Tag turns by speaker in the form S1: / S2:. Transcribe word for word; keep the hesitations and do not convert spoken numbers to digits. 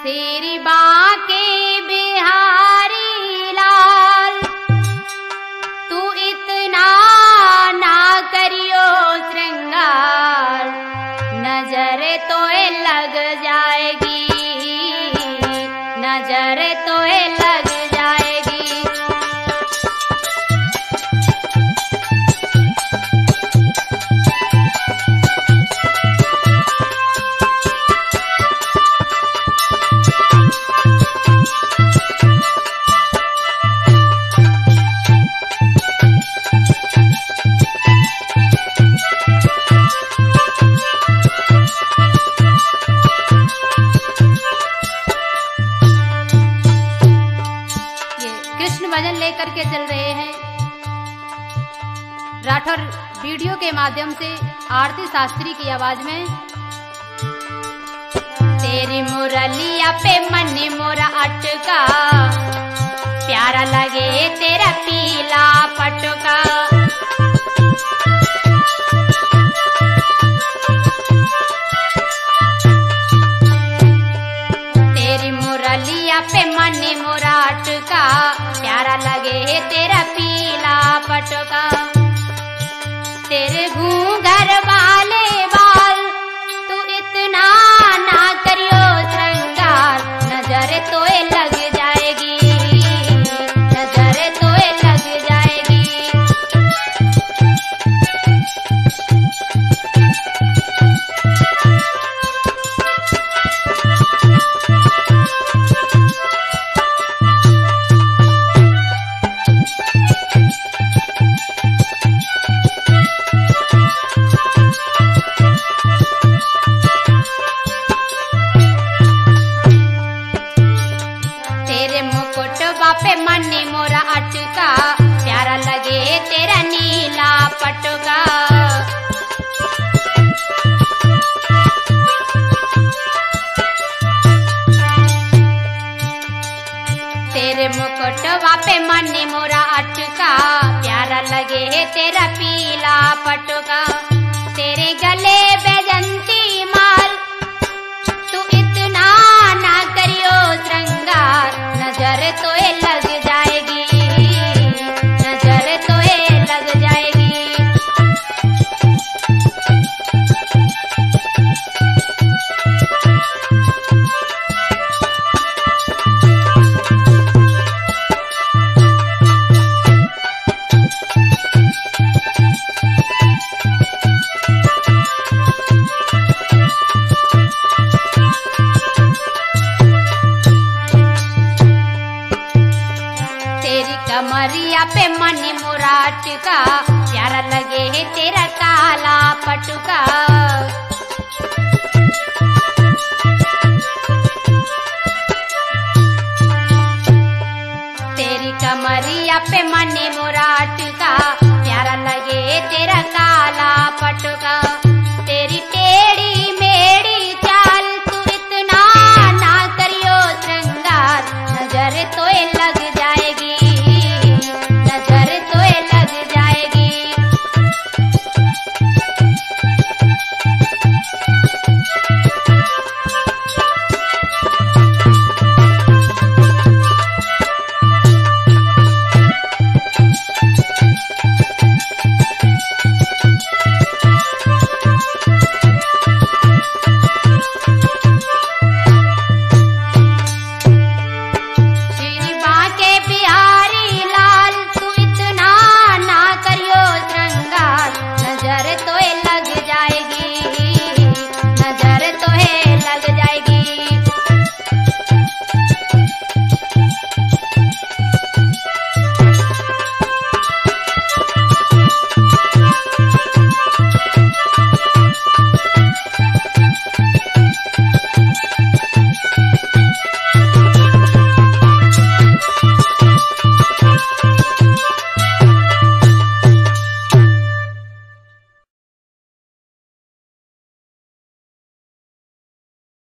S1: तेरी बाके बिहारी लाल, तू इतना ना करियो श्रृंगार, नजर तो लग जाएगी, नजर तो लग जाएगी। भजन लेकर के चल रहे हैं राठौर वीडियो के माध्यम से आरती शास्त्री की आवाज में। तेरी मुरलिया पे मन मोरा अटका, प्यारा लगे तेरा पीला पटका। तेरी मुरलिया पे मन मोरा अटका, प्यारा लगे तेरा पीला पटका। तेरे घूंघर वाले बाल, तू इतना ना करियो श्रृंगार, नजर तो लग जाएगी, नजर तो लग जाएगी। पे मन मोरा अटका, प्यारा लगे तेरा नीला पटका। तेरे मुकुटवा पे मन मोरा अटका, प्यारा लगे तेरा पीला पटका। तेरे गले बैजंती माल, तू इतना ना करियो श्रृंगार, नजर तो लग जाएगी, नजर तो लग जाएगी। कमरिया पे मन मोरा अटका, प्यारा लगे तेरा काला पटका। तेरी कमरिया पे मन मोरा अटका, प्यारा लगे तेरा काला पटका।